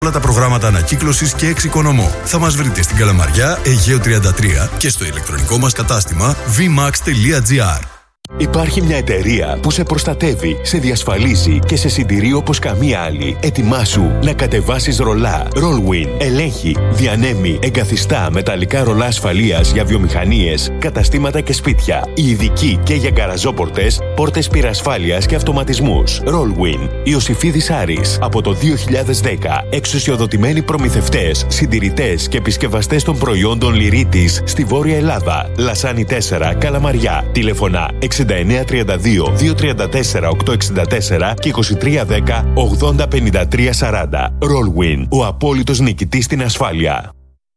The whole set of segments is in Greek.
όλα τα προγράμματα ανακύκλωσης και εξοικονομώ. Θα μας βρείτε στην Καλαμαριά, Αιγαίο 33 και στο ηλεκτρονικό μας κατάστημα vmax.gr. Υπάρχει μια εταιρεία που σε προστατεύει, σε διασφαλίζει και σε συντηρεί όπως καμία άλλη. Ετοιμάσου να κατεβάσεις ρολά. Rollwin ελέγχει, διανέμει, εγκαθιστά μεταλλικά ρολά ασφαλείας για βιομηχανίες, καταστήματα και σπίτια. Ειδικοί και για γκαραζόπορτες, πόρτες πυρασφάλειας και αυτοματισμούς. Rollwin. Ιωσηφίδης Άρης. Από το 2010. Εξουσιοδοτημένοι προμηθευτές, συντηρητές και επισκευαστές των προϊόντων Λυρίτης στη Βόρεια Ελλάδα. Λασάνι 4, Καλαμαριά. Τηλεφωνά 6932 234 864 και 2310 80 53 40. Rollwin, ο απόλυτος νικητής στην ασφάλεια.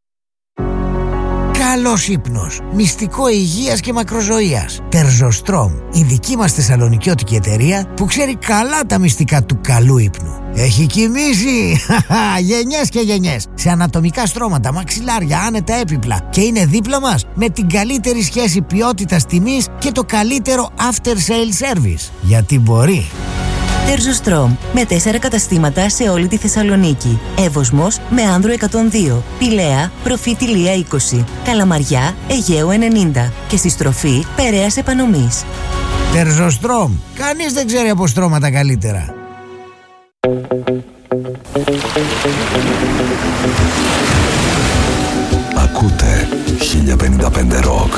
Καλός ύπνος, μυστικό υγείας και μακροζωίας. Τερζοστρόμ, η δική μας θεσσαλονικιώτικη εταιρεία που ξέρει καλά τα μυστικά του καλού ύπνου. Έχει κοιμήσει γενιές και γενιές σε ανατομικά στρώματα, μαξιλάρια, άνετα έπιπλα και είναι δίπλα μας με την καλύτερη σχέση ποιότητας τιμής και το καλύτερο after sale service. Γιατί μπορεί. Τερζοστρόμ, με 4 καταστήματα σε όλη τη Θεσσαλονίκη. Εύωσμος με Άνδρο 102, Πηλαία, Προφήτηλία 20, Καλαμαριά, Αιγαίο 90 και στη στροφή Περαίας Επανομής. Τερζοστρόμ, κανείς δεν ξέρει από στρώματα καλύτερα. Ακούτε 1055 Rock.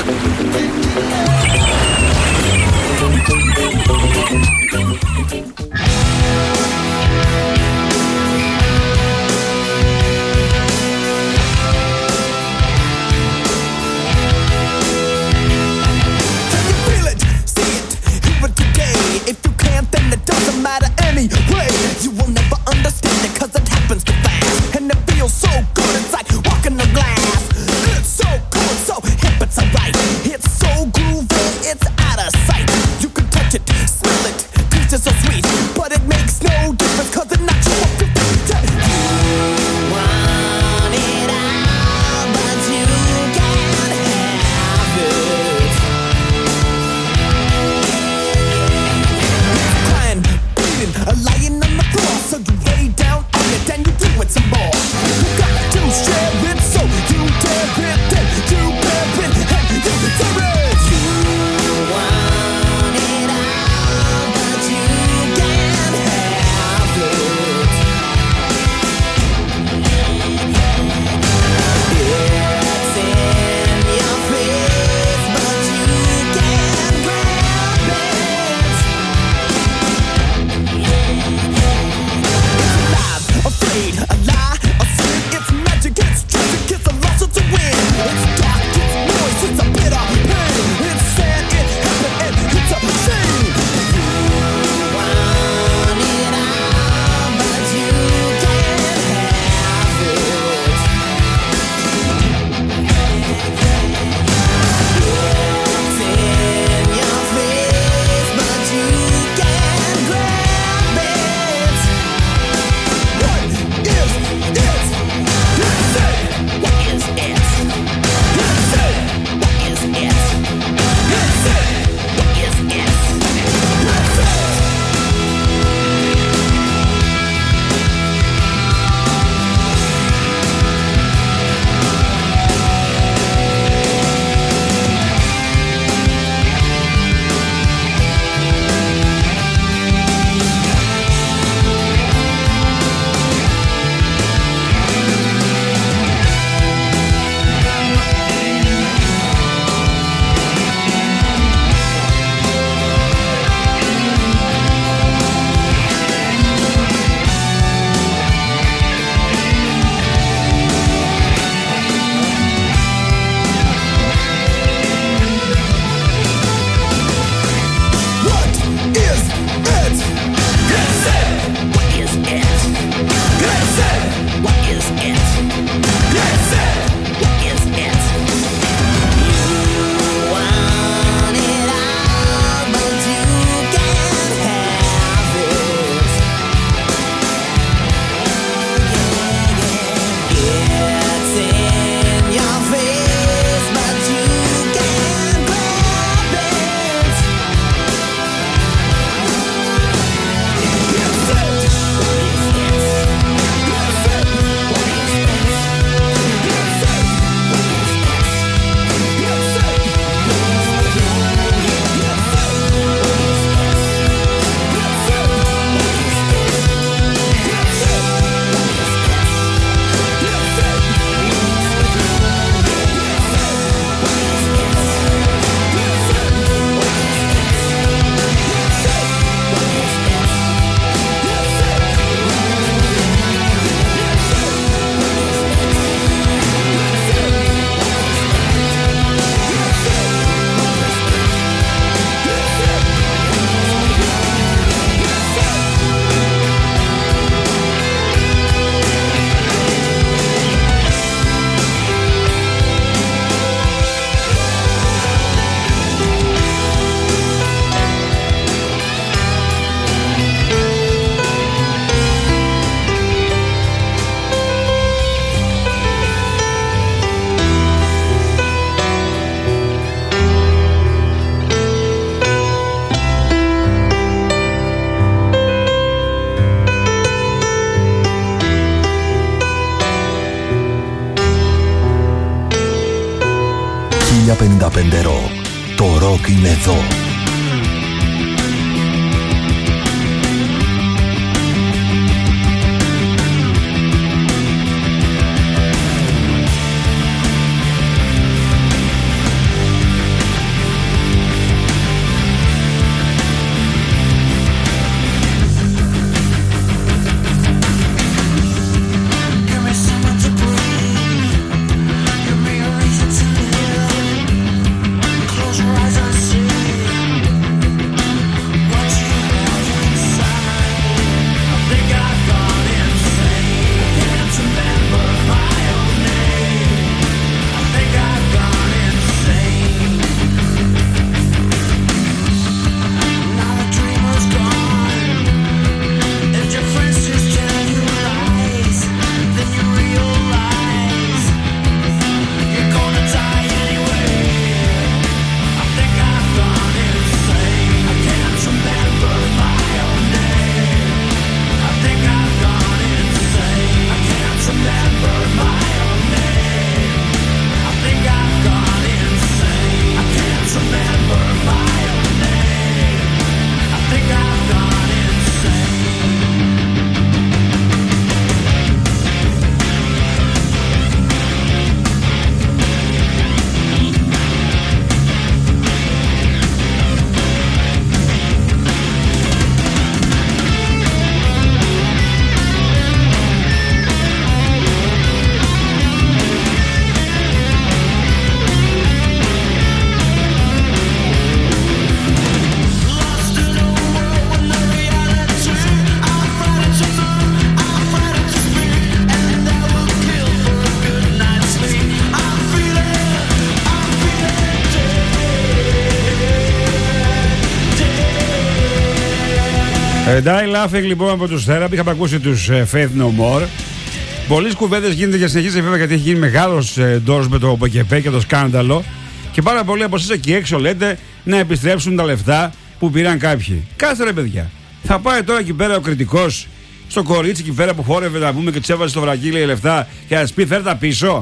If you can't, then it doesn't matter anyway. You will never understand it cause it happens too fast. And it feels so good, it's like walking on glass. It's so cool, it's so hip, it's alright. It's so groovy, it's out of sight. You can touch it, smell it, taste it so sweet. But it makes no difference cause it knocks you off your feet. You want it all, but you can't have it. Lying on the floor, so you lay down on it and you do it some more. You gotta do 1055 Rock. Το ροκ είναι εδώ. Die Laughing λοιπόν από τους Therapy. Είχαμε ακούσει τους Faith No More. Πολλές κουβέντες γίνεται για συνεχής βέβαια, γιατί έχει γίνει μεγάλος ντόρος με το ΠΚΠ και το σκάνδαλο. Και πάρα πολλοί από εσείς εκεί έξω λέτε να επιστρέψουν τα λεφτά που πήραν κάποιοι. Κάτσε ρε παιδιά. Θα πάει τώρα εκεί πέρα ο κριτικός στο κορίτσι εκεί πέρα που χόρευε να πούμε και τους έβαζε στο βρακί λεφτά και να της πει φέρ τα πίσω.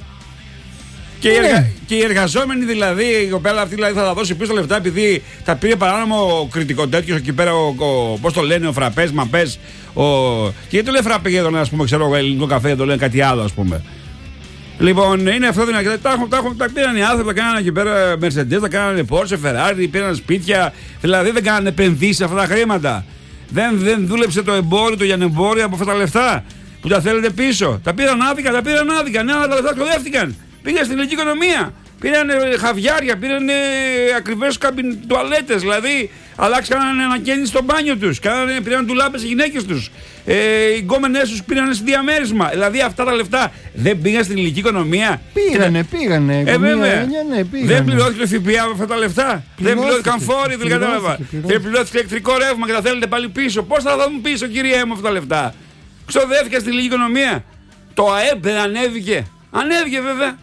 Και οι εργαζόμενοι δηλαδή, η κοπέλα αυτή δηλαδή θα τα δώσει πίσω λεφτά επειδή τα πήρε παράνομο κριτικό τέτοιο εκεί πέρα, πώς το λένε, ο φραπές, μαπές. Και γιατί το λέει φραπέ για τον, ας πούμε, ξέρω εγώ, ελληνικό καφέ, δεν το λένε κάτι άλλο, ας πούμε. Λοιπόν, είναι αυτό δυνατό. Τα πήραν οι άνθρωποι, τα κάνανε εκεί πέρα Mercedes, τα κάνανε Porsche, Ferrari, πήραν σπίτια. Δηλαδή δεν κάνανε επενδύσεις αυτά τα χρήματα. Δεν δούλεψε το εμπόριο, το λιανεμπόριο από αυτά τα λεφτά που τα θέλετε πίσω. Τα πήραν άδικα, ναι, αλλά τα λεφτά ξοδεύτηκαν. Πήγαν στην ελληνική οικονομία. Πήραν χαβιάρια, πήραν ακριβές τουαλέτες. Δηλαδή, αλλάξαν ανακαίνιση στο μπάνιο τους. Πήραν τουλάπες στις γυναίκες τους. Οι γκόμενες τους πήραν στη διαμέρισμα. Δηλαδή, αυτά τα λεφτά δεν πήγαν στην ελληνική οικονομία. Πήγανε. Βέβαια. Δεν πληρώθηκε το ΦΠΑ από αυτά τα λεφτά. Δεν πληρώθηκαν φόροι, δεν κατάλαβα. Δεν πληρώθηκε ηλεκτρικό ρεύμα και τα θέλετε πάλι πίσω. Πώς θα δούμε πίσω, κύριε μου, αυτά τα λεφτά? Ξοδεύτηκαν στην ελληνική οικονομία. Το ΑΕΠ δεν ανέβηκε. Ανέβηκε βέβαια.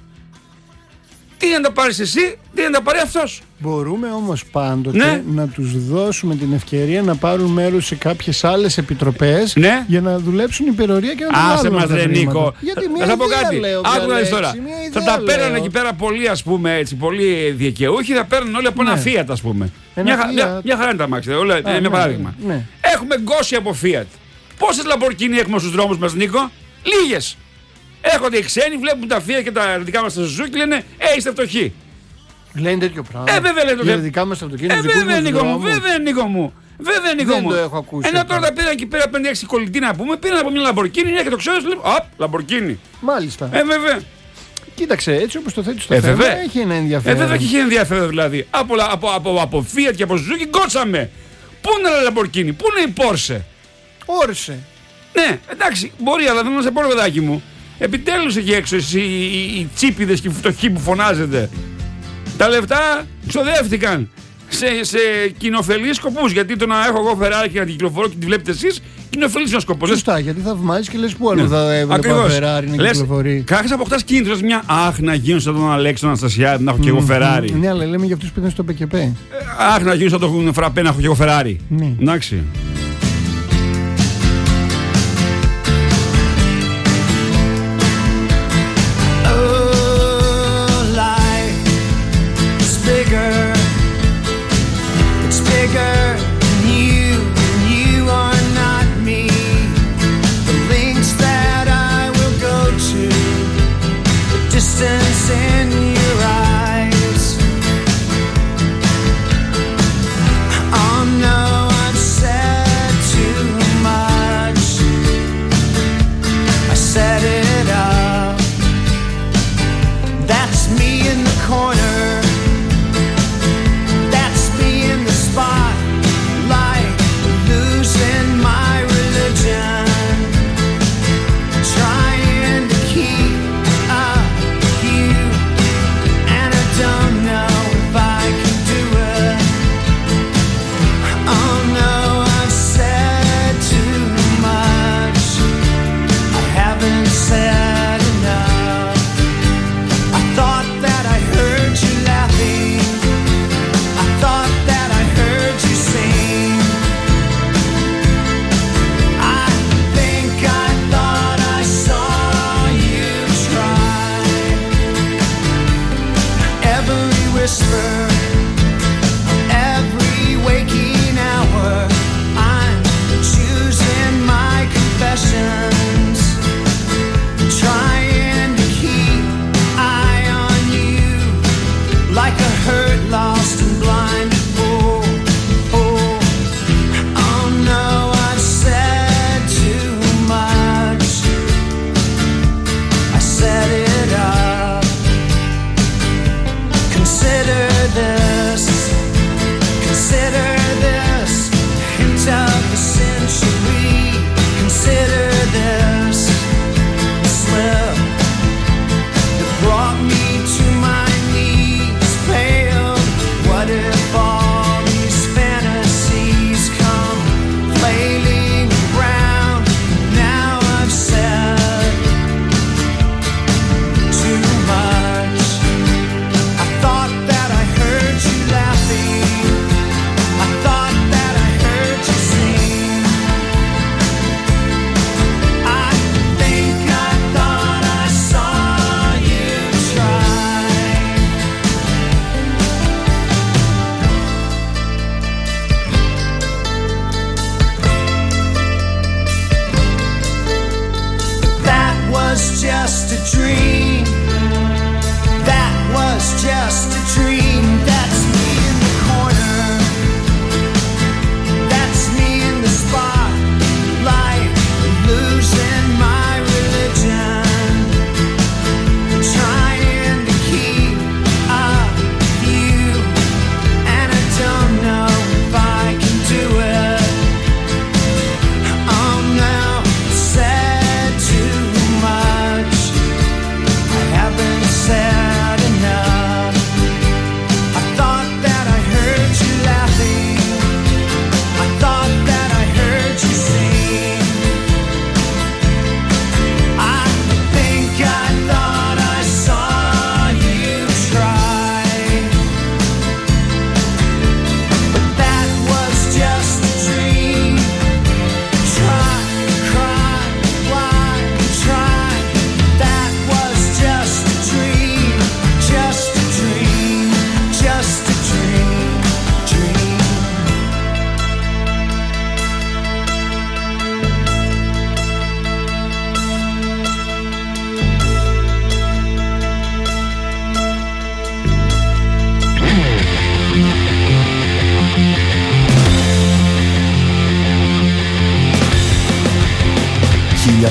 Τι να τα πάρεις εσύ, τι να τα πάρει αυτός. Μπορούμε όμως πάντοτε να τους δώσουμε την ευκαιρία να πάρουν μέρος σε κάποιες άλλες επιτροπές για να δουλέψουν υπερορία και να τα βάλουν. Άσε μας ρε Νίκο. Θα πω κάτι. Άκου να δεις τώρα. Θα τα παίρνουν εκεί πέρα πολλοί, ας πούμε, έτσι, πολλοί δικαιούχοι, θα παίρνουν όλοι από ένα Fiat, ας πούμε. Μια χαρά είναι τα μάξια. Ένα παράδειγμα. Έχουμε γκώσει από Fiat. Πόσες Lamborghini έχουμε στους δρόμους μας, Νίκο? Λίγες. Έρχονται οι ξένοι, βλέπουν τα Fiat και τα δικά μας τα Suzuki και λένε είστε φτωχοί. Λένε τέτοιο πράγμα. Βέβαια λένε για δικά μας αυτοκίνητα. Βέβαια Νίκο μου. Δεν το έχω ακούσει. Ενώ τώρα τα πήραν εκεί πέρα 5-6 κολλητοί να πούμε, πήραν από μια Lamborghini και το ξέρω, λέει Lamborghini. Μάλιστα. Βέβαια. Κοίταξε, έτσι όπως το θέτεις στο θέμα, έχει ένα ενδιαφέρον. Βέβαια και έχει ενδιαφέρον δηλαδή. Από Fiat και από Suzuki γκότσαμε. Πού είναι η Lamborghini, πού είναι η Porsche? Όρσε. Ναι, εντάξει, μπορεί, αλλά δεν σε πω, παιδάκι μου. Επιτέλους εκεί έξω οι τσίπιδες και οι φτωχοί που φωνάζετε. Τα λεφτά ξοδεύτηκαν σε κοινοφελείς σκοπούς. Γιατί το να έχω εγώ Ferrari και να την κυκλοφορώ και τη βλέπετε εσείς, κοινοφελής είναι ο σκοπός. Σωστά, γιατί θαυμάζεις και λες που άλλο θα έβλεπα Ferrari να κυκλοφορεί. Κάθεσαι αποκτάς κίνητρο, λες μια αχ να γίνω σαν τον Αλέξη, τον Αναστασιάδη, να έχω και εγώ Ferrari. Ναι, αλλά λέμε για αυτούς που ήταν στο ΠΚΠ. Αχ να γίνω σαν τον Φραπέ, να έχω και εγώ Ferrari. Εντάξει.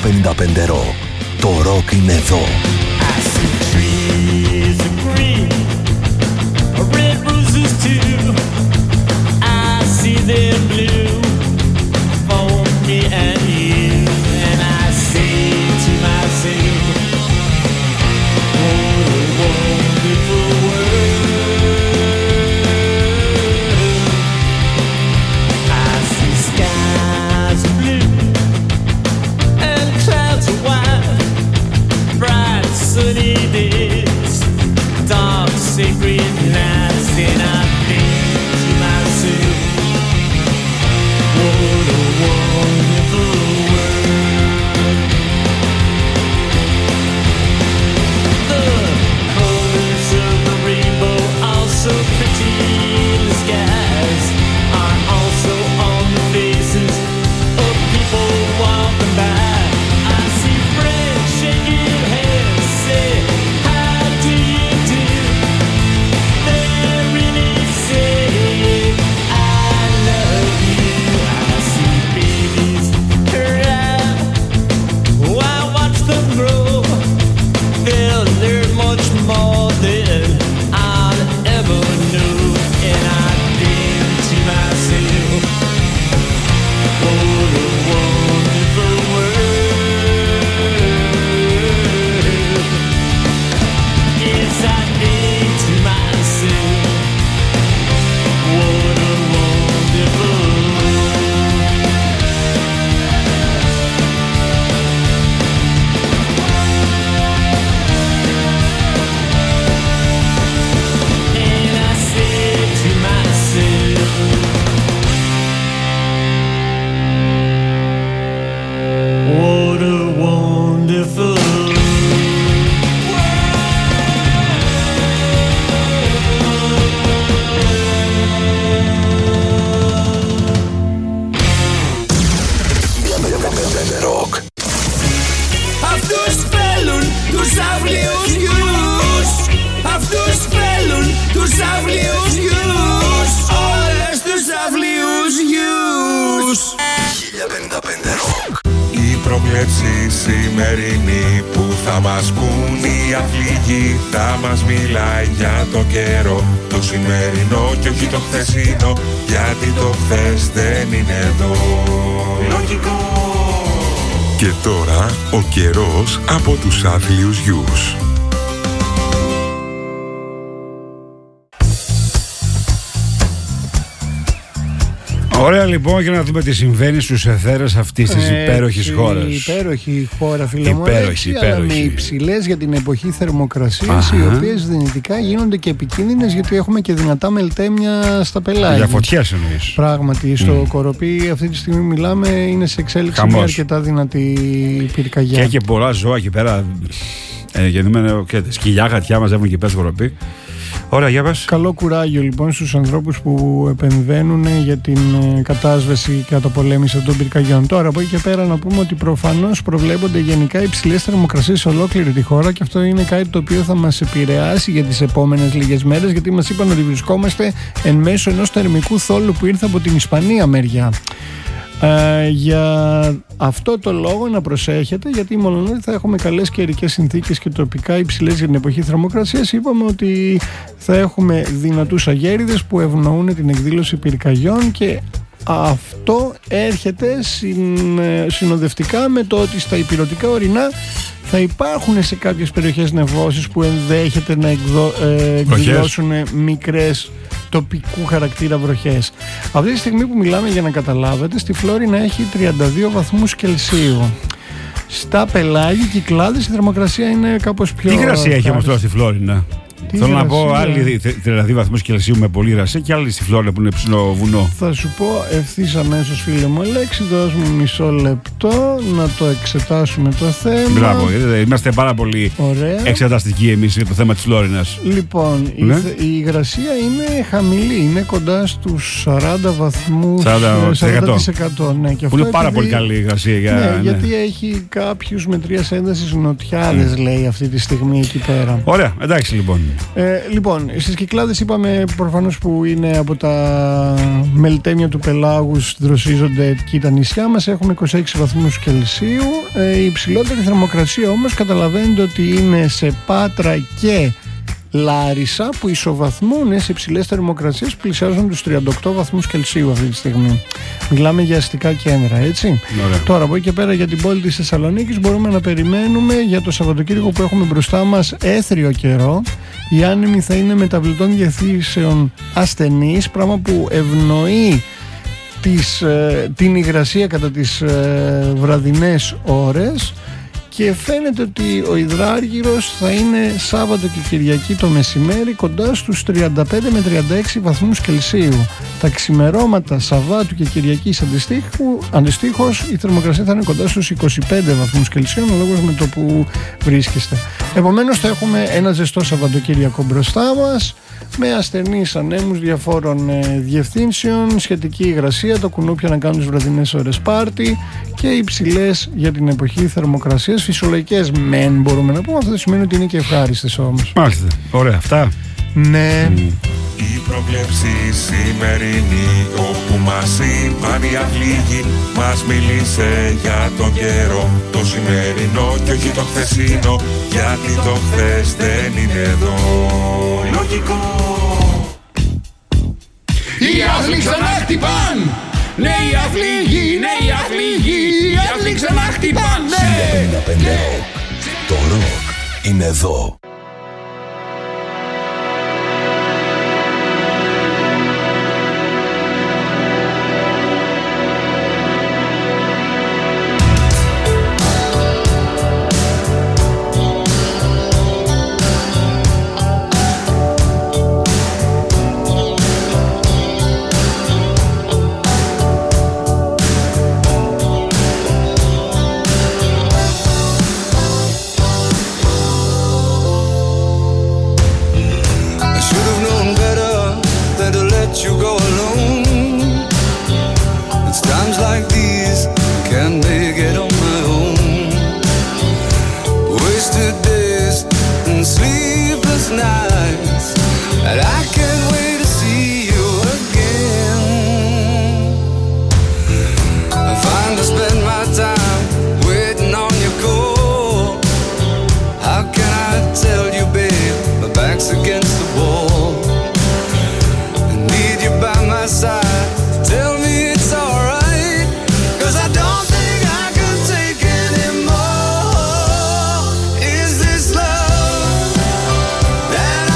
1055 Rock. Το ροκ είναι εδώ. Σημερινή που θα μας πουν οι αθλητικοί, θα μας μιλάει για το καιρό, το σημερινό και όχι το χθεσινό, γιατί το χθες δεν είναι εδώ. Λογικό. Και τώρα ο καιρός από τους άθλιους γιους. Ωραία λοιπόν, για να δούμε τι συμβαίνει στους εθέρες αυτής της υπέροχης χώρας. Υπέροχη χώρα, φίλε μου. Αλλά με υψηλές για την εποχή θερμοκρασίες, οι οποίες δυνητικά γίνονται και επικίνδυνες, γιατί έχουμε και δυνατά μελτέμια στα πελάγια. Για φωτιές εννοείς. Πράγματι, στο Κοροπή αυτή τη στιγμή μιλάμε, είναι σε εξέλιξη μια αρκετά δυνατή πυρκαγιά. Και έχει πολλά ζώα εκεί πέρα. Σκυλιά, γατιά μαζεύουν εκεί πέρα στο Κοροπή. Ωραία, για πες. Καλό κουράγιο λοιπόν στους ανθρώπους που επεμβαίνουν για την κατάσβεση και καταπολέμηση των πυρκαγιών. Τώρα από εκεί και πέρα να πούμε ότι προφανώς προβλέπονται γενικά υψηλές θερμοκρασίες σε ολόκληρη τη χώρα, και αυτό είναι κάτι το οποίο θα μας επηρεάσει για τις επόμενες λίγες μέρες, γιατί μας είπαν ότι βρισκόμαστε εν μέσω ενός θερμικού θόλου που ήρθε από την Ισπανία μεριά. Για αυτό το λόγο να προσέχετε, γιατί μόνο ότι θα έχουμε καλές καιρικές συνθήκες και τοπικά υψηλές για την εποχή θερμοκρασίας, είπαμε ότι θα έχουμε δυνατούς αγέριδες που ευνοούν την εκδήλωση πυρκαγιών, και αυτό έρχεται συνοδευτικά με το ότι στα ηπειρωτικά ορεινά θα υπάρχουν σε κάποιες περιοχές νεφώσεις που ενδέχεται να εκδηλώσουν μικρές τοπικού χαρακτήρα βροχές. Αυτή τη στιγμή που μιλάμε, για να καταλάβετε, στη Φλόρινα έχει 32 βαθμούς Κελσίου. Στα πελάγια, Κυκλάδες, η θερμοκρασία είναι κάπως πιο... Τι υγρασία έχει όμως τώρα στη Φλόρινα? Θέλω να πω, άλλοι 32 βαθμούς Κελσίου με πολύ υγρασία και άλλοι στη Φλόρινα που είναι ψηλό βουνό. Θα σου πω ευθύς αμέσως, φίλε μου Αλέξη, δώσ' μου μισό λεπτό να το εξετάσουμε το θέμα. Μπράβο, είμαστε πάρα πολύ εξεταστικοί εμείς για το θέμα της Φλόρινας. Λοιπόν, η υγρασία είναι χαμηλή, είναι κοντά στους 40 βαθμούς, 40%. Ναι, και που είναι πάρα πολύ καλή η υγρασία. Ναι, γιατί έχει κάποιους μετρίας έντασης νοτιάδες, λέει αυτή τη στιγμή εκεί πέρα. Ωραία, εντάξει λοιπόν. Λοιπόν, στις Κυκλάδες είπαμε προφανώς που είναι από τα μελτέμια του πελάγους, δροσίζονται εκεί τα νησιά μας. Έχουμε 26 βαθμούς Κελσίου. Η υψηλότερη θερμοκρασία όμως καταλαβαίνετε ότι είναι σε Πάτρα και Λάρισα, που ισοβαθμούν σε υψηλές θερμοκρασίες, πλησιάζουν τους 38 βαθμούς Κελσίου αυτή τη στιγμή. Μιλάμε για αστικά κέντρα, έτσι. Ωραία. Τώρα από εκεί και πέρα για την πόλη της Θεσσαλονίκης μπορούμε να περιμένουμε για το Σαββατοκύριακο που έχουμε μπροστά μας έθριο καιρό. Οι άνεμοι θα είναι μεταβλητών διευθύνσεων ασθενείς, πράγμα που ευνοεί την υγρασία κατά τις βραδινές ώρες. Και φαίνεται ότι ο υδράργυρος θα είναι Σάββατο και Κυριακή το μεσημέρι κοντά στους 35 με 36 βαθμούς Κελσίου. Τα ξημερώματα Σαββάτου και Κυριακής αντιστοίχως η θερμοκρασία θα είναι κοντά στους 25 βαθμούς Κελσίου, αναλόγως με το που βρίσκεστε. Επομένως θα έχουμε ένα ζεστό Σαββατοκύριακο μπροστά μας, με ασθενείς ανέμους διαφόρων διευθύνσεων, σχετική υγρασία, τα κουνούπια να κάνουν τις βραδινές ώρες πάρτι και υψηλές για την εποχή θερμοκρασίες, φυσιολογικές μεν μπορούμε να πούμε, αυτό δεν σημαίνει ότι είναι και ευχάριστες όμως. Μάλιστα, ωραία αυτά. Ναι. Η προβλέψη σημερινή, όπου μας είπαν οι αυλίγοι, μας μίλησε για τον καιρό, το σημερινό και όχι το χθεσινό, γιατί το χθες δεν είναι εδώ. Λογικό. Οι άθλοι ξανά χτυπάν! Ναι, οι αυλίγοι, ναι, οι αυλίγοι, οι άθλοι ξανά χτυπάν! Ναι! Το ροκ είναι εδώ. That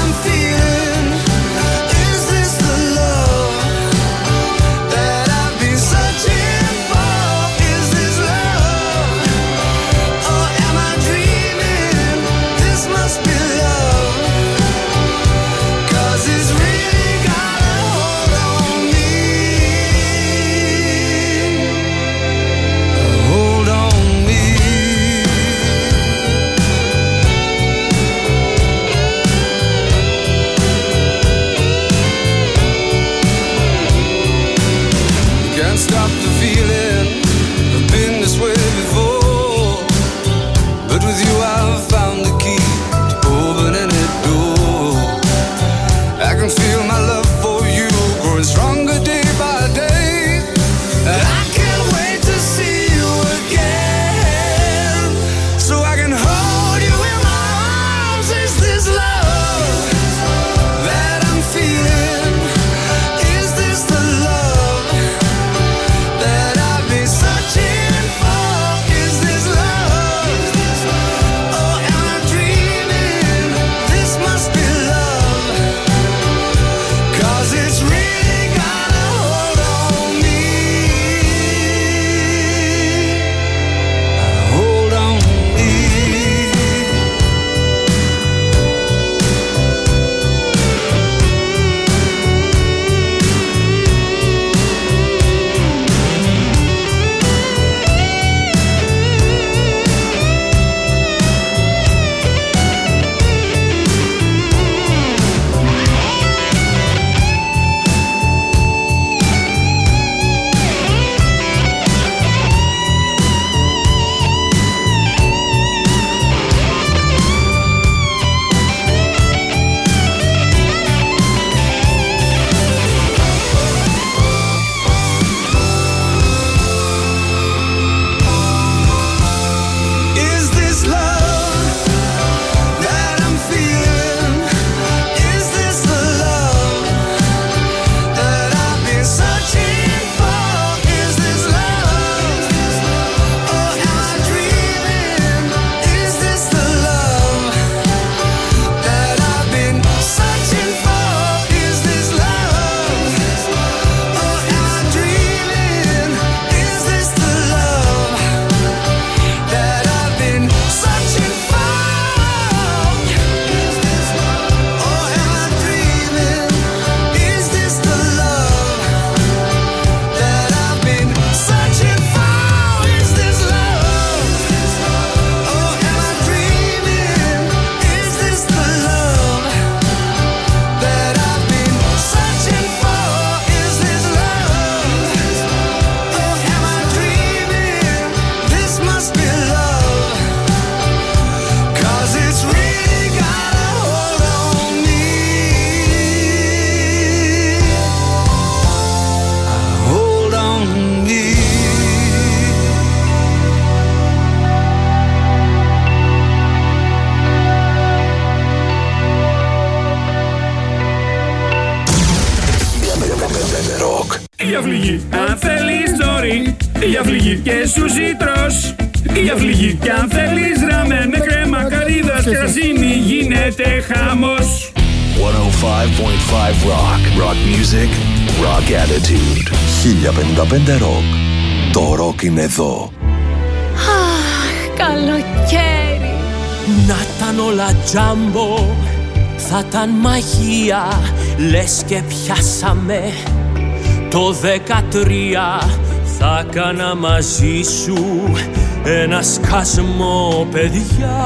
Για φληγή, αν θέλεις νωρί. Για φληγή και σούσι τρως. Για φληγή και αν θέλεις ραμέν με κρέμα καρύδας και ρασίνη γίνεται χαμός. 105.5 Rock music, rock attitude. 1055 Rock. Το rock είναι εδώ. Αχ, καλοκαίρι. Να ήταν όλα τζάμπο, θα ήταν μαγεία. Λες και πιάσαμε το 13. Θα κάνα μαζί σου ένα σκασμό, παιδιά.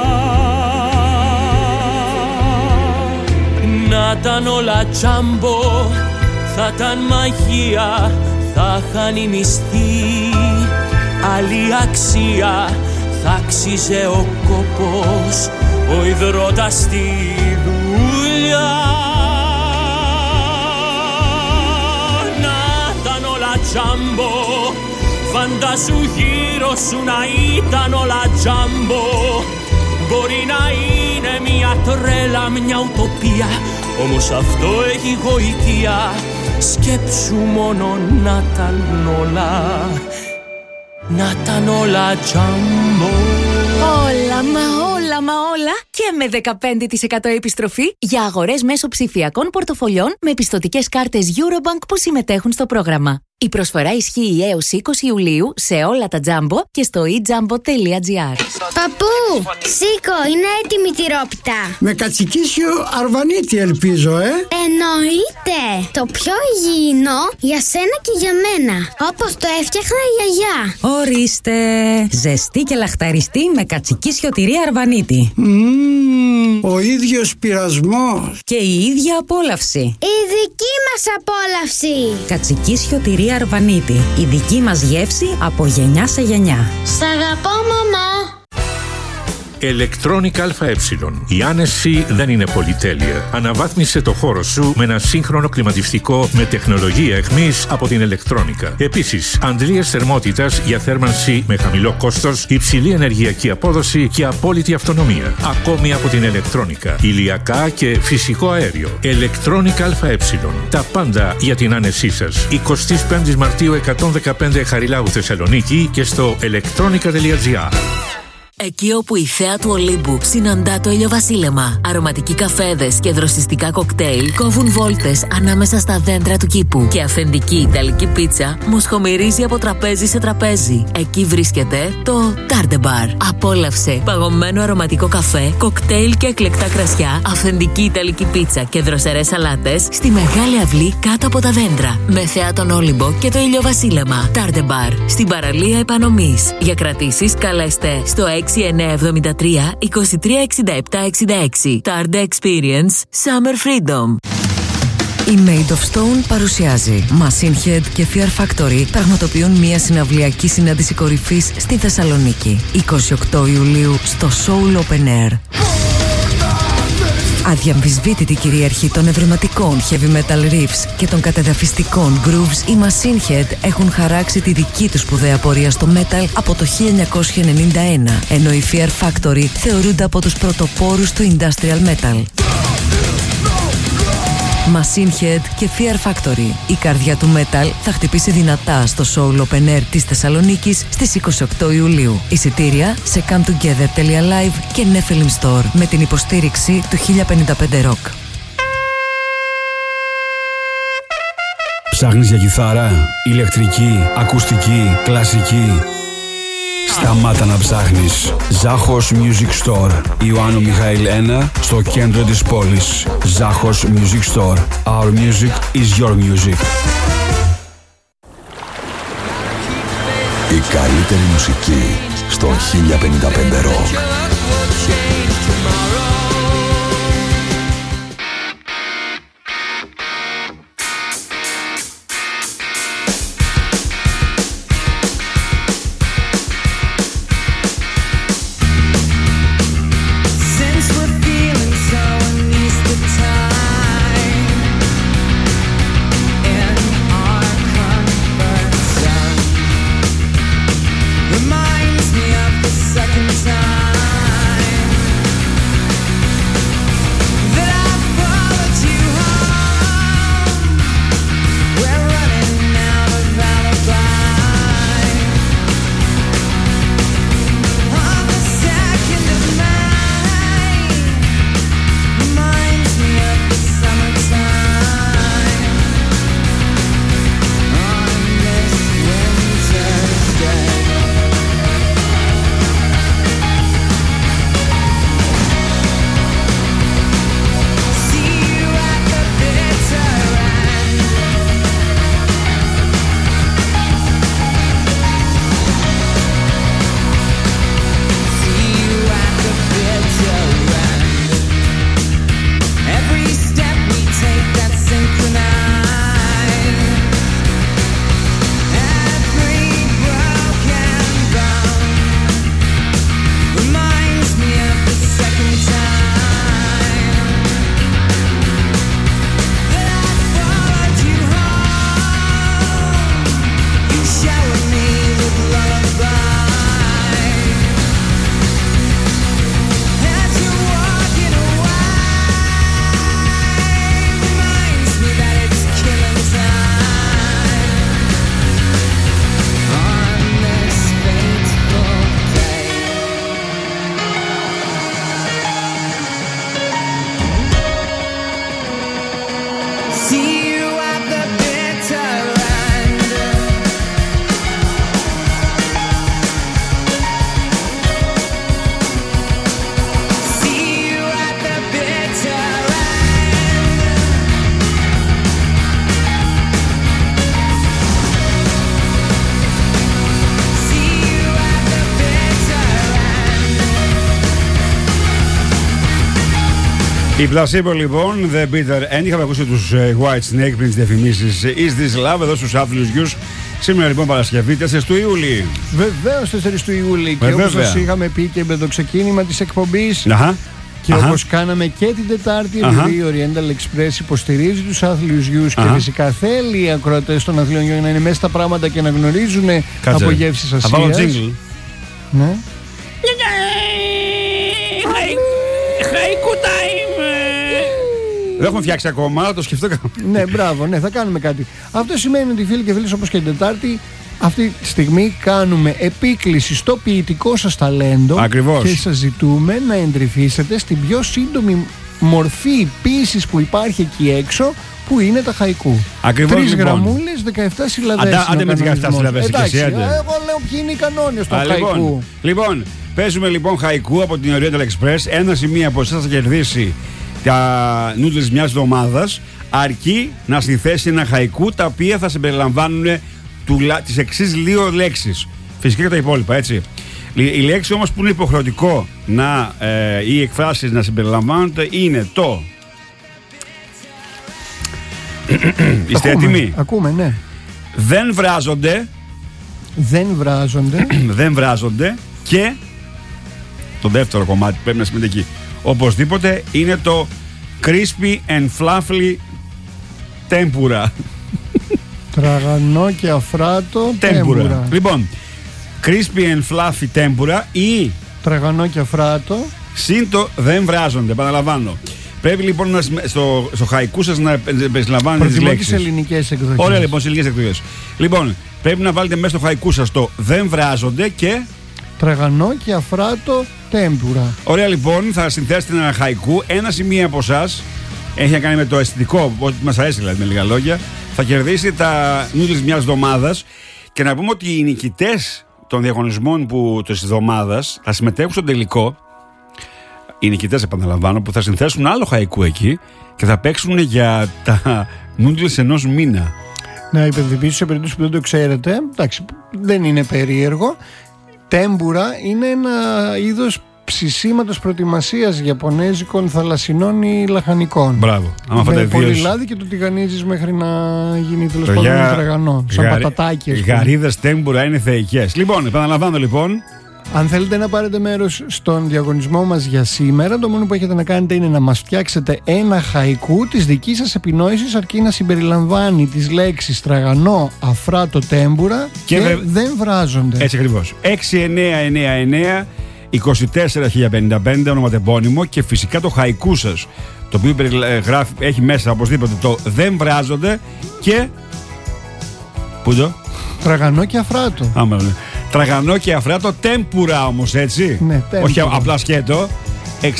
Να ήταν όλα τζάμπο, θα ήταν μαγεία. Θα είχαν οι μισθοί άλλη αξία. Θα άξιζε ο κόπος, ο υδρότας στη δουλειά. Να ήταν όλα τζάμπο, φαντάσου γύρω σου να ήταν όλα τζάμπο. Μπορεί να είναι μια τρέλα, μια ουτοπία, όμως αυτό έχει γοητεία. Σκέψου μόνο να ήταν όλα, να ήταν όλα τζάμπο. Όλα, μα όλα και με 15% επιστροφή για αγορές μέσω ψηφιακών πορτοφολιών με πιστωτικές κάρτες Eurobank που συμμετέχουν στο πρόγραμμα. Η προσφορά ισχύει έως 20 Ιουλίου σε όλα τα Jumbo και στο e-jumbo.gr. Παππού, σήκω, είναι έτοιμη η τυρόπιτα. Με κατσικίσιο αρβανίτη ελπίζω, Εννοείται. Το πιο υγιεινό για σένα και για μένα. Όπως το έφτιαχνα η γιαγιά. Ορίστε. Ζεστή και λαχταριστή με κατσικίσιο τυρί αρβανίτη. Ο ίδιος πειρασμός. Και η ίδια απόλαυση. Η δική μας απόλαυση. Κατσικίσιο τυρί αρβανίτη. Η δική μας γεύση από γενιά σε γενιά. Σ' αγαπώ, μαμά. Electronic ΑΕ. Η άνεση δεν είναι πολυτέλεια. Αναβάθμισε το χώρο σου με ένα σύγχρονο κλιματιστικό με τεχνολογία εχμής από την Electronica. Επίσης, αντλίες θερμότητας για θέρμανση με χαμηλό κόστος, υψηλή ενεργειακή απόδοση και απόλυτη αυτονομία. Ακόμη από την Electronica. Ηλιακά και φυσικό αέριο. Electronic ΑΕ. Τα πάντα για την άνεσή σας. 25 Μαρτίου 115 Χαριλάου Θεσσαλονίκη και στο electronica.gr. Εκεί όπου η θέα του Ολύμπου συναντά το ηλιοβασίλεμα, αρωματικοί καφέδες και δροσιστικά κοκτέιλ κόβουν βόλτες ανάμεσα στα δέντρα του κήπου και αυθεντική ιταλική πίτσα μοσχομυρίζει από τραπέζι σε τραπέζι. Εκεί βρίσκεται το Tarde Bar. Απόλαυσε παγωμένο αρωματικό καφέ, κοκτέιλ και εκλεκτά κρασιά, αυθεντική ιταλική πίτσα και δροσερές σαλάτες στη μεγάλη αυλή κάτω από τα δέντρα. Με θέα τον Όλυμπο και το ηλιοβασίλεμα. Tarde Bar στην παραλία Επανομής. Για κρατήσεις καλέστε στο 6973 236766. Tarde Experience Summer Freedom. Η Made of Stone παρουσιάζει Machine Head και Fear Factory πραγματοποιούν μια συναυλιακή συνάντηση κορυφής στη Θεσσαλονίκη 28 Ιουλίου στο Soul Open Air. Αδιαμφισβήτητη κυρίαρχη των ευρηματικών heavy metal riffs και των κατεδαφιστικών grooves, οι Machine Head έχουν χαράξει τη δική τους σπουδαία πορεία στο metal από το 1991, ενώ οι Fear Factory θεωρούνται από τους πρωτοπόρους του industrial metal. Machine Head και Fear Factory. Η καρδιά του metal θα χτυπήσει δυνατά στο Soul Open Air της Θεσσαλονίκης στις 28 Ιουλίου. Εισιτήρια σε cometogether.live και Nephilim Store με την υποστήριξη του 1055 Rock. Ψάχνεις για κιθάρα, ηλεκτρική, ακουστική, κλασική? Σταμάτα να ψάχνεις. Ζάχος Music Store. Ιωάννου Μιχαήλ 1 στο κέντρο της πόλης. Ζάχος Music Store. Our music is your music. Η καλύτερη μουσική στο 1055 Rock. Reminds me of the second time Η Placebo λοιπόν, The Bitter End. Είχαμε ακούσει τους White Snake πριν τις διαφημίσεις Is This Love εδώ στους Άθλιους Γιους. Σήμερα λοιπόν Παρασκευή 4 του Ιούλη. Βεβαίως 4 του Ιούλη. Και όπως σας είχαμε πει και με το ξεκίνημα της εκπομπής. Και όπως κάναμε και την Τετάρτη, επειδή η Oriental Express υποστηρίζει τους άθλιους γιους και φυσικά θέλει οι ακροατές των αθλίων γιών να είναι μέσα στα πράγματα και να γνωρίζουν από γεύσεις Ασίας. Θα βάλω jingle. Ναι. Χαϊκού time. Δεν έχουμε φτιάξει ακόμα, αλλά το σκεφτώ. Ναι, μπράβο, ναι, θα κάνουμε κάτι. Αυτό σημαίνει ότι φίλοι και φίλες, όπως και την Τετάρτη, αυτή τη στιγμή κάνουμε επίκληση στο ποιητικό σας ταλέντο. Ακριβώς. Και σας ζητούμε να εντρυφήσετε στην πιο σύντομη μορφή ποίησης που υπάρχει εκεί έξω, που είναι τα χαϊκού. Ακριβώς. 3 γραμμούλες, 17 συλλαβές. Άντε με τις 17 συλλαβές. Εντάξει, εγώ λέω ποιοι είναι οι κανόνες του χαϊκού. Λοιπόν, παίζουμε λοιπόν χαϊκού από την Oriental Express. Ένα σημείο από εσάς θα κερδίσει τα νούντλες μιας εβδομάδας, αρκεί να συνθέσει ένα χαϊκού τα οποία θα συμπεριλαμβάνουν τις εξής 2 λέξεις. Φυσικά και τα υπόλοιπα, έτσι. Η λέξη όμως που είναι υποχρεωτικό οι εκφράσεις να συμπεριλαμβάνονται είναι το. Είστε έτοιμοι? Ακούμε, ναι. Δεν βράζονται. Δεν βράζονται. Και το δεύτερο κομμάτι που πρέπει να συμμετέχει οπωσδήποτε είναι το crispy and fluffy tempura. Τραγανό και αφράτο tempura. Λοιπόν, crispy and fluffy tempura ή τραγανό και αφράτο συν το δεν βράζονται, επαναλαμβάνω. Πρέπει λοιπόν στο χαϊκού σας να περιλαμβάνετε τις λέξεις. Προτιμώ τις ελληνικές εκδοχές. Ωραία λοιπόν, στις ελληνικές εκδοχές. Λοιπόν, πρέπει να βάλετε μέσα στο χαϊκού σας το δεν βράζονται και τραγανό και αφράτο τέμπουρα. Ωραία λοιπόν, θα συνθέσετε ένα χαϊκού. Ένα σημείο από εσάς έχει να κάνει με το αισθητικό, ότι μας αρέσει δηλαδή με λίγα λόγια. Θα κερδίσει τα νούντλες μιας εβδομάδας. Και να πούμε ότι οι νικητές των διαγωνισμών της εβδομάδας θα συμμετέχουν στο τελικό. Οι νικητές, επαναλαμβάνω, που θα συνθέσουν άλλο χαϊκού εκεί και θα παίξουν για τα νούντλες ενός μήνα. Να υπενθυμίσω σε περίπτωση που δεν το ξέρετε, εντάξει, δεν είναι περίεργο. Τέμπουρα είναι ένα είδος ψησίματος προετοιμασίας ιαπωνέζικων θαλασσινών ή λαχανικών. Μπράβο. Με πολύ λάδι και το τηγανίζεις μέχρι να γίνει τέλος πάντων τραγανό. Σαν πατατάκια. Οι γαρίδες τέμπουρα είναι θεϊκές. Λοιπόν, επαναλαμβάνω λοιπόν. Αν θέλετε να πάρετε μέρος στον διαγωνισμό μας για σήμερα, το μόνο που έχετε να κάνετε είναι να μας φτιάξετε ένα χαϊκού της δικής σας επινόησης, αρκεί να συμπεριλαμβάνει τις λέξεις τραγανό, αφράτο, τέμπουρα και δεν βράζονται. Έτσι ακριβώς. 6999 24055 ονοματεπώνυμο και φυσικά το χαϊκού σας, το οποίο έχει μέσα οπωσδήποτε το δεν βράζονται και πού το? Τραγανό και αφράτο. Άμα, ναι. Τραγανό και αφράτο τέμπουρα όμως, έτσι. Ναι, όχι απλά σκέτο. 6999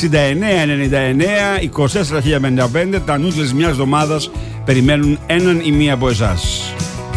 24055 τα νούτλες μιας εβδομάδας περιμένουν έναν ή μία από εσάς.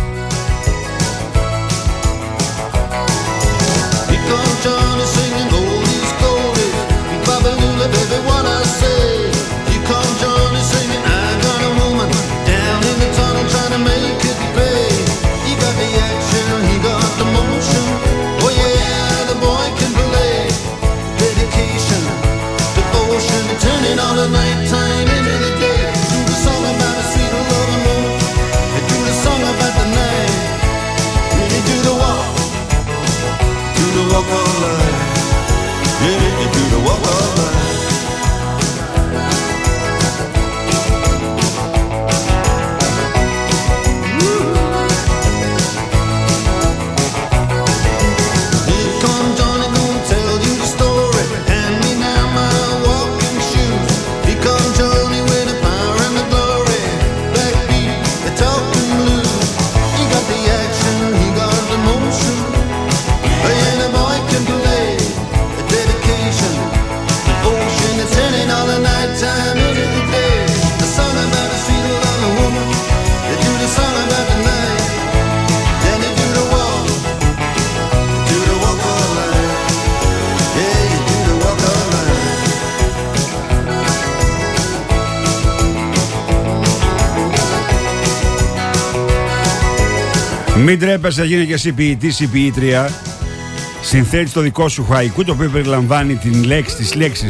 Μην τρέπεσαι, γίνει και εσύ ποιητής ή ποιήτρια. Συνθέτεις το δικό σου χαϊκού, το οποίο περιλαμβάνει τις λέξεις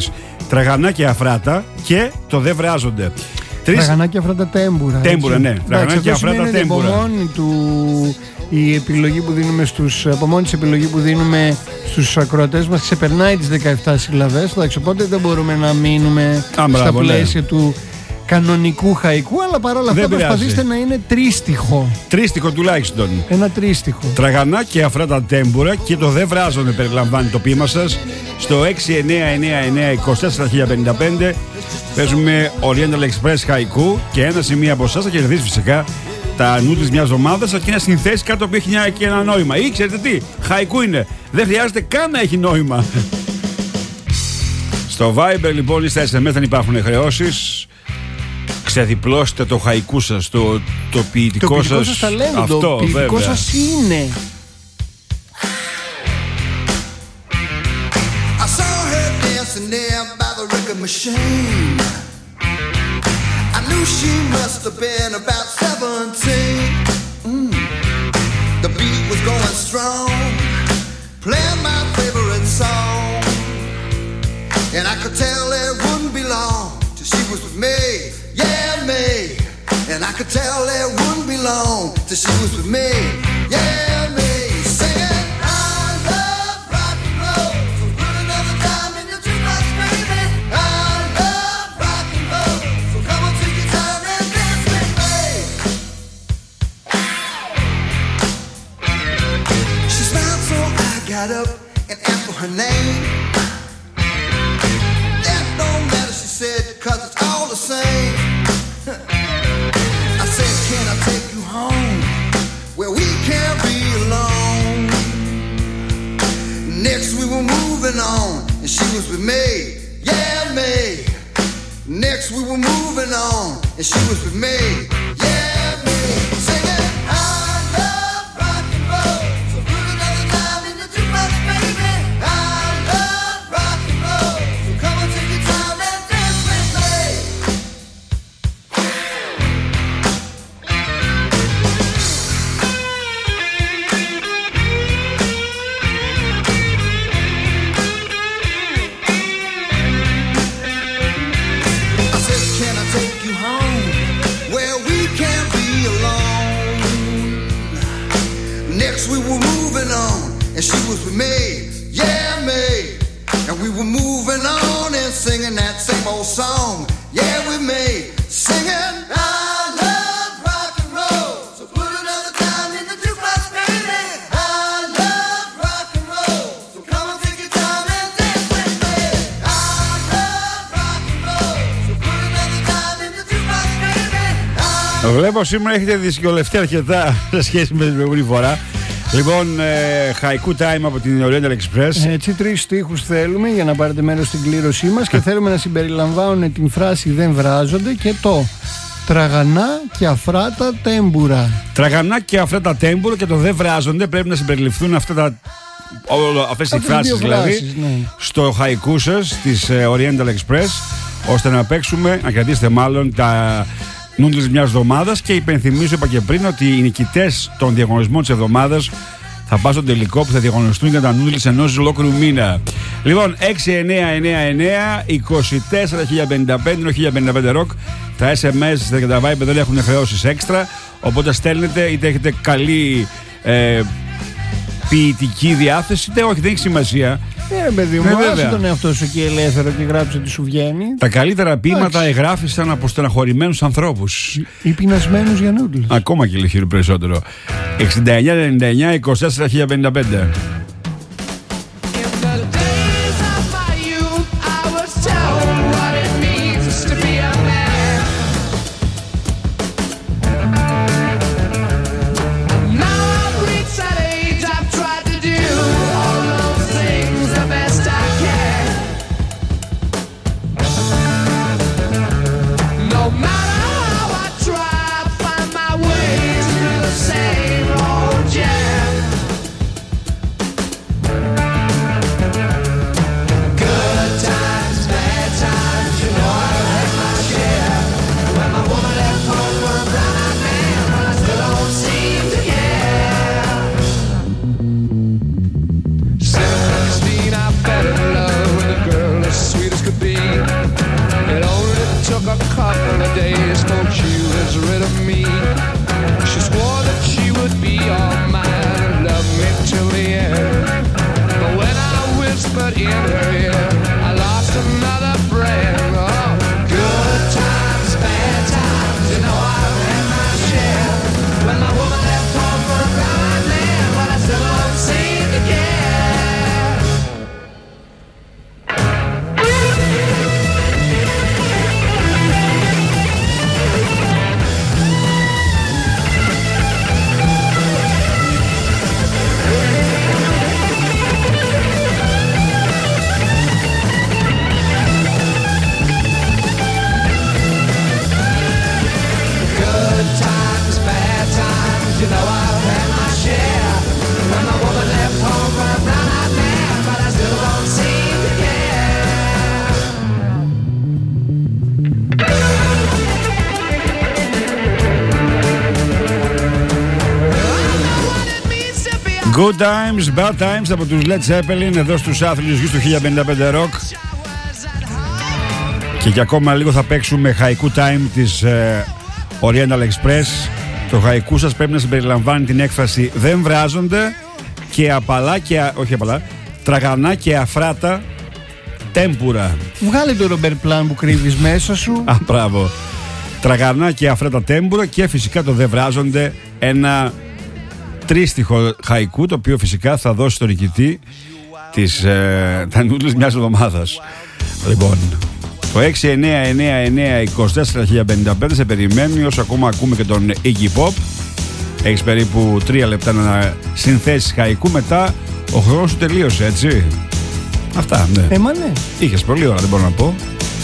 Τραγανά και Αφράτα και το Δεν Βράζονται. Τραγανά και Αφράτα τέμπουρα. Τέμπουρα, ναι. Τραγανά και Αφράτα τέμπουρα. Από μόνη η επιλογή που δίνουμε από μόνη της επιλογή που δίνουμε στους ακροατές μας ξεπερνάει τις 17 συλλαβές. Οπότε δεν μπορούμε να μείνουμε στα πλαίσια του κανονικού χαϊκού, αλλά παρόλα αυτά προσπαθήστε να είναι τρίστιχο. Τρίστιχο τουλάχιστον. Ένα τρίστιχο. Τραγανά και Αφράτα τέμπουρα και το Δεν Βράζονται περιλαμβάνει το ποίημα σας. Στο 6999-24 παίζουμε Oriental Express χαϊκού και ένα σημείο από εσάς θα κερδίσει φυσικά τα νου της μιας εβδομάδας, αρκεί να συνθέσει κάτι που έχει και ένα νόημα. Ή ξέρετε τι, χαϊκού είναι. Δεν χρειάζεται καν να έχει νόημα. Στο Viber λοιπόν ή στα SMS δεν υπάρχουν χρεώσεις. Ξεδιπλώστε το χαϊκού σας, το ποιητικό σας. Το ταλέντο, το ποιητικό σας είναι. I saw her dancing there by the record machine. I knew she must have been about 17. The beat was going strong, playing my favorite song, and I could tell it wouldn't be long till she was with me, yeah me. And I could tell it wouldn't be long till she was with me, yeah me. Singing I love rock and roll, so put another dime in your jukebox, baby. I love rock and roll, so come on, take your time and dance with me. She smiled, so I got up and asked for her name. That don't matter, she said, 'cause it's all the same. I said, can I take you home where we can't be alone? Next we were moving on and she was with me, yeah me. Next we were moving on and she was with me, yeah me. Singing I love rock and roll, so put another dime in the jukebox, baby. I love rock and roll, so come on, take your time and dance with me. I said, can I take you home where we can't be alone? Next we were moving on and she was with me, yeah me. And we were moving on and singing that same old song, yeah with me. Singing I love rock and roll, so put another dime in the jukebox, baby. I love rock and roll, so come on, take your time and dance with me. I love rock and roll, so put another dime in the jukebox, baby. Βλέπω σήμερα έχετε δυσκολευτεί αρκετά σε σχέση με την προηγούμενη φορά. Λοιπόν, χαϊκού time από την Oriental Express. Έτσι, 3 στίχους θέλουμε για να πάρετε μέρος στην κλήρωσή μας και θέλουμε να συμπεριλαμβάνουν την φράση «Δεν βράζονται» και το «Τραγανά και Αφράτα τέμπουρα». Τραγανά και Αφράτα τέμπουρα και το «Δεν βράζονται» πρέπει να συμπεριληφθούν αυτές οι φράσεις δηλαδή στο χαϊκού σας της Oriental Express, ώστε να παίξουμε, να κρατήσετε μάλλον τα νούντλες μιας εβδομάδας. Και υπενθυμίζω, είπα και πριν, ότι οι νικητές των διαγωνισμών της εβδομάδας θα πάνε στο τελικό που θα διαγωνιστούν για τα νούντλες ενός ολόκληρου μήνα. Λοιπόν, 6999-24 1055 rock. Τα SMS και τα Viber δεν έχουν χρεώσεις έξτρα, οπότε στέλνετε είτε έχετε καλή ποιητική διάθεση, είτε όχι, δεν έχει σημασία. Παιδί μου, άσε τον εαυτό σου και ελεύθερο και γράψε τι σου βγαίνει. Τα καλύτερα ποίηματα εγγράφησαν από στεναχωρημένους ανθρώπους ή πεινασμένους για νούντλες. Ακόμα και λίγο περισσότερο. 6999-24 1055. rid of me. She swore that she would be all mine and love me till the end. But when I whispered in her ear, I lost another friend. Oh, good times, bad times, you know I've had my share. When my woman left home for a blind man, but I still don't seem to care. You know I've had my share. When my woman left home for a blind man, but I still don't seem to care. Good times, bad times από τους Led Zeppelin εδώ στους άθλιους γης του 1055 Rock. Και για ακόμα λίγο θα παίξουμε Haiku Time της Oriental Express. Το χαϊκού σας πρέπει να συμπεριλαμβάνει την έκφραση «δεν βράζονται» και απαλά και όχι απαλά, τραγανά και αφράτα τέμπουρα. Βγάλε το Robert Plant που κρύβεις μέσα σου. Α, μπράβο. Τραγανά και αφράτα τέμπουρα και φυσικά το «δεν βράζονται», ένα τρίστιχο χαϊκού, το οποίο φυσικά θα δώσει στο νικητή της τανούλης μιας εβδομάδας. Λοιπόν, το 699-24-1055 σε περιμένει όσο ακόμα ακούμε και τον Iggy Pop. Έχεις περίπου 3 λεπτά να συνθέσεις χαϊκού, μετά ο χρόνος σου τελείωσε, έτσι. Αυτά, ναι. Μα ναι. Είχες πολλή ώρα, δεν μπορώ να πω.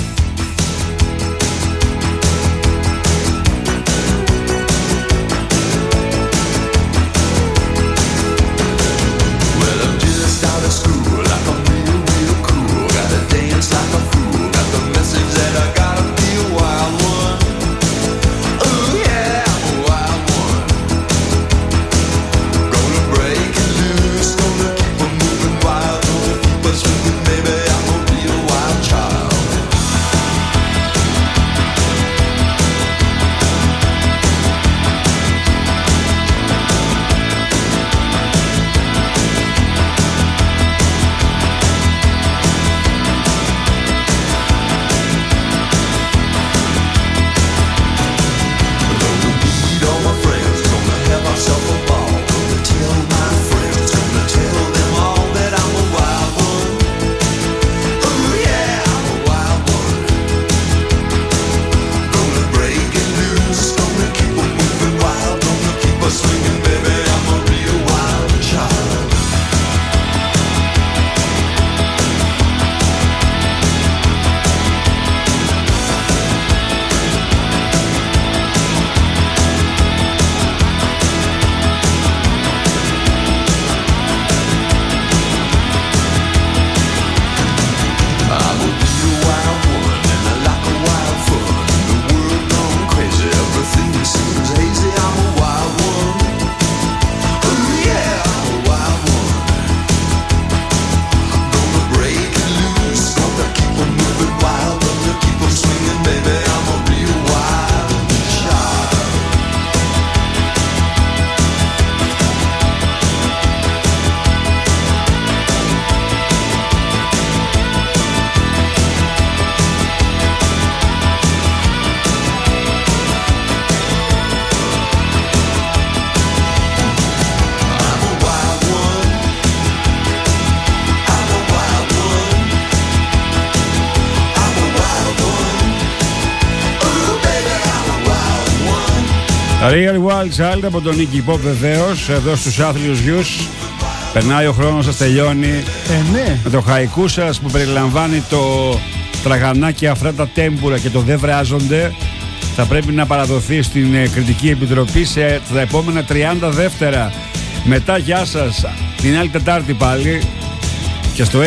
Real Wild Child από τον Iggy Pop βεβαίως, εδώ στους άθλιους γιους. Περνάει ο χρόνος σας, τελειώνει. Ναι. Με το χαϊκού σας που περιλαμβάνει το τραγανάκι αφράτα τέμπουρα και το δεν βράζονται, θα πρέπει να παραδοθεί στην κριτική επιτροπή σε τα επόμενα 30 δεύτερα. Μετά γεια σας την άλλη Τετάρτη πάλι και στο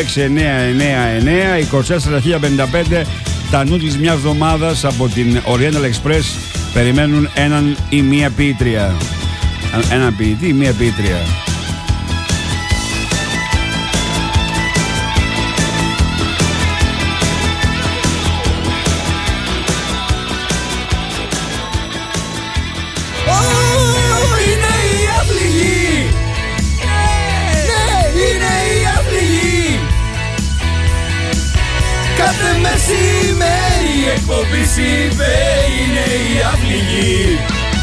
6999 24.055 τα νούτλις μιας εβδομάδας από την Oriental Express περιμένουν έναν ή μία ποιήτρια. Έναν ποιητή ή μία ποιήτρια. μεσημέρι, εκπομπή συμβαίνει, είναι η αυληγή.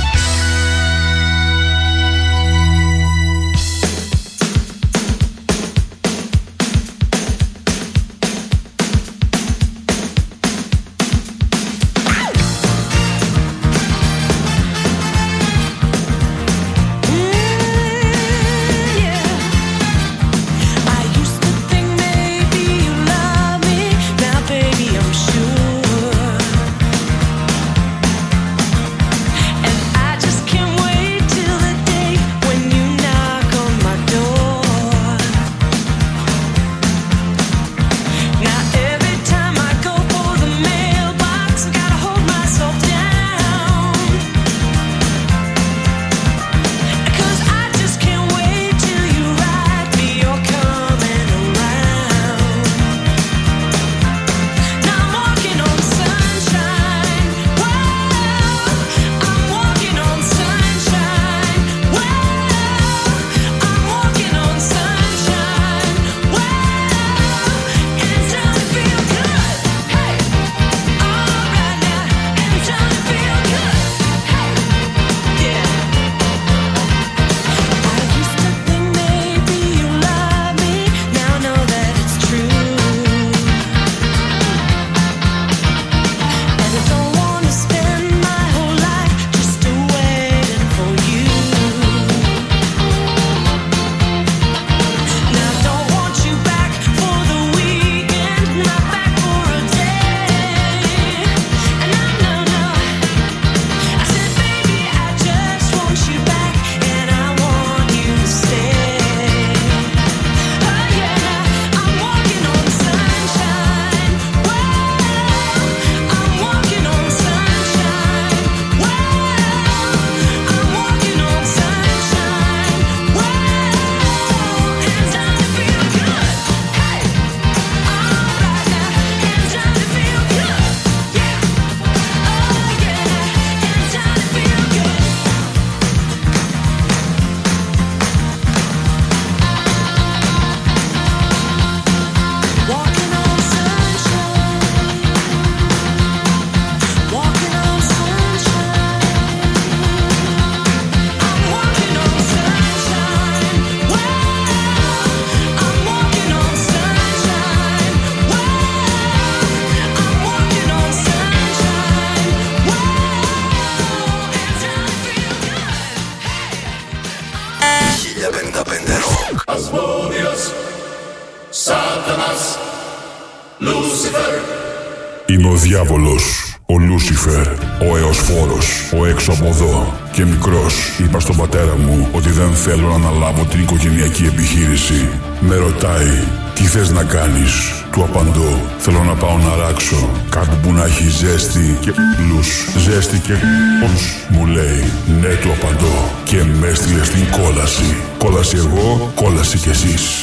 Είμαι ο διάβολος, ο Λούσιφερ, ο Εωσφόρος, ο έξω από εδώ. Και μικρός είπα στον πατέρα μου ότι δεν θέλω να αναλάβω την οικογενειακή επιχείρηση. Με ρωτάει, τι θες να κάνεις? Του απαντώ, θέλω να πάω να ράξω κάπου που να έχει ζέστη και πλούς. Ζέστη και πλούς, μου λέει. Ναι, του απαντώ, και με έστειλε στην κόλαση. Κόλαση εγώ, κόλαση κι εσείς.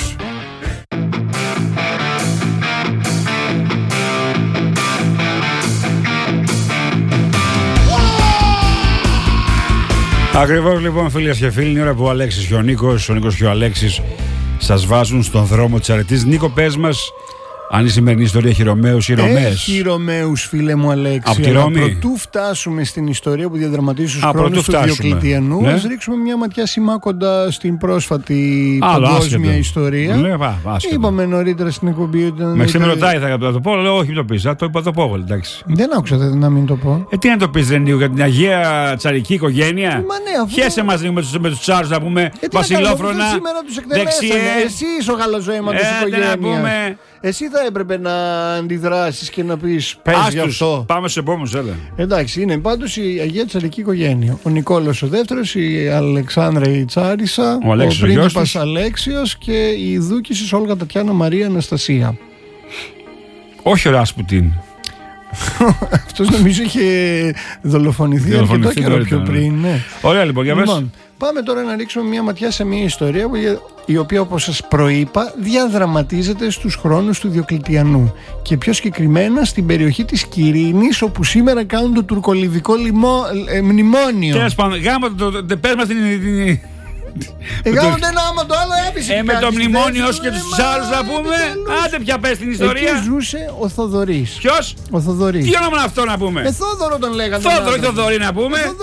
Ακριβώς λοιπόν, φίλες και φίλοι, είναι η ώρα που ο Αλέξης και ο Νίκος και ο Αλέξης σας βάζουν στον δρόμο της αρετής. Νίκο, πες μας αν η σημερινή ιστορία έχει Ρωμαίους ή Ρωμαίες. Έχει Ρωμαίους, φίλε μου Αλέξη. Από τη Ρώμη. Πρωτού φτάσουμε στην ιστορία που διαδραματίζει στους χρόνους του Διοκλητιανού, ναι, ας ρίξουμε μια ματιά σημάκοντα στην πρόσφατη παγκόσμια ιστορία. Ναι, είπαμε νωρίτερα στην εκπομπή. Με ξεμερωτάει θα το πω, λέω όχι, το πεις. Το είπα, το πω, εντάξει. Δεν άκουσα να μην το πω. Τι να το πεις, δεν είναι για την Αγία Τσαρική οικογένεια. Ναι, χέσε μας λίγο με τους Τσάρους, να πούμε βασιλόφρονα. Εσύ είσαι ο γαλαζόημα της οικογένειας. Εσύ θα έπρεπε να αντιδράσεις και να πεις πες γι' αυτό. Πάμε σε επόμενους, έλα. Εντάξει, είναι πάντως η Αγία Τσαρική οικογένεια. Ο Νικόλαος ο δεύτερος, η Αλεξάνδρα η Τσάρισα, ο πρίγκιπας Αλέξιος και η Δούκισσης Όλγα Τατιάνα Μαρία Αναστασία. Όχι ο Ράσπουτιν. Αυτός νομίζω είχε δολοφονηθεί αρκετό καιρό πιο πριν. Ναι. Ωραία λοιπόν, για πες. Πάμε τώρα να ρίξουμε μια ματιά σε μια ιστορία η οποία, όπως σας προείπα, διαδραματίζεται στους χρόνους του Διοκλητιανού και πιο συγκεκριμένα στην περιοχή της Κυρίνης, όπου σήμερα κάνουν το τουρκολιβικό μνημόνιο. Τέλος πάντων, γάμο, πες μας Γάμονται ένα άμα το άλλο έπεισε. Με το μνημόνιο και τους άλλους να πούμε. Άντε πια πες την ιστορία. Εκεί ζούσε ο Θοδωρής. Ποιος? Ο Θοδωρής. Τι όνομα αυτό να πούμε? Θόδωρο τον λέγανε. Θόδωρο, όχι Θοδωρή να πούμε.